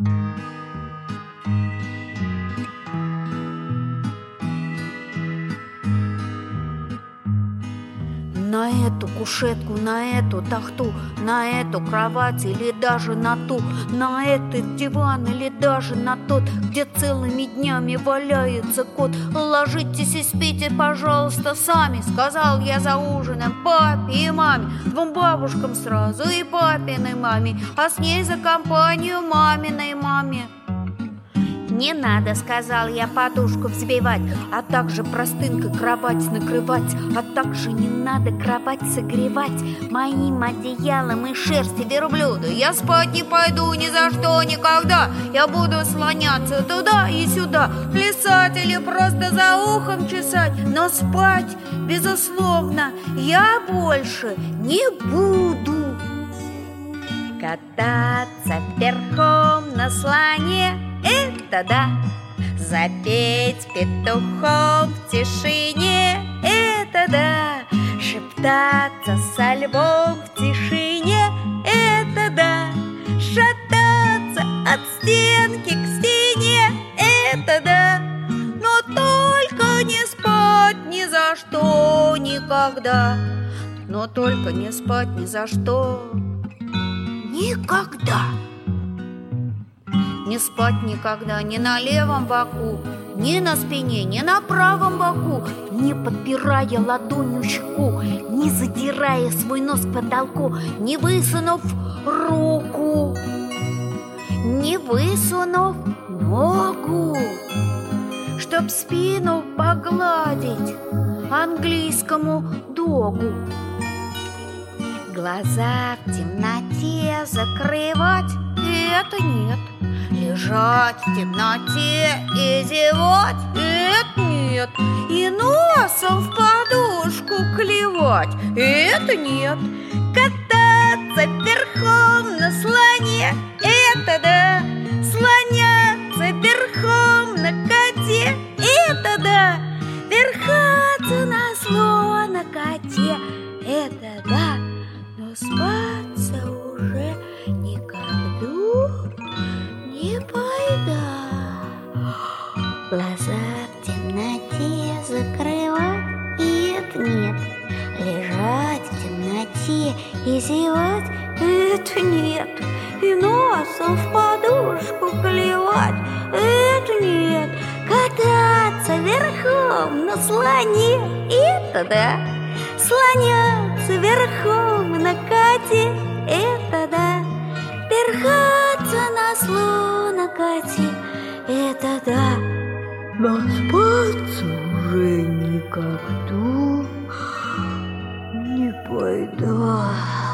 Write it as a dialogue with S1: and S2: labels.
S1: На эту кушетку, на эту тахту, на эту кровать или даже на ту, на этот диван или даже на тот, где целыми днями валяется кот. Ложитесь и спите, пожалуйста, сами, сказал я за ужином папе и маме, двум бабушкам сразу, и папиной маме, а с ней за компанию маминой маме. Не надо, сказал я, подушку взбивать, а также простынкой кровать накрывать, а также не надо кровать согревать моим одеялом и шерсти верблюда. Я спать не пойду ни за что никогда, я буду слоняться туда и сюда, плясать или просто за ухом чесать, но спать, безусловно, я больше не буду. Кататься верхом на слоне — это да, запеть петухом в тишине — это да, шептаться со львом в тишине — это да, шататься от стенки к стене — это да, но только не спать ни за что никогда, но только не спать ни за что никогда. Не спать никогда ни на левом боку, ни на спине, ни на правом боку, не подпирая ладонью щеку, не задирая свой нос к потолку, не высунув руку, не высунув ногу, чтоб спину погладить английскому догу. Глаза в темноте закрывать — это нет. Лежать в темноте и зевать — это нет. И носом в подушку клевать — это нет. Кататься верхом на слоне — это да. Слоняться верхом на коте — это да. Верхаться на слона-коте — это да. Но спаться уже никогда не пойда. Глаза в темноте закрывать — и это нет. Лежать в темноте и зевать — это нет. И носом в подушку клевать — это нет. Кататься верхом на слоне — это да. Слоняться верхом на коте — это да. Верхаться на слона-коте — это да. Но спаться уже никогда не пойду.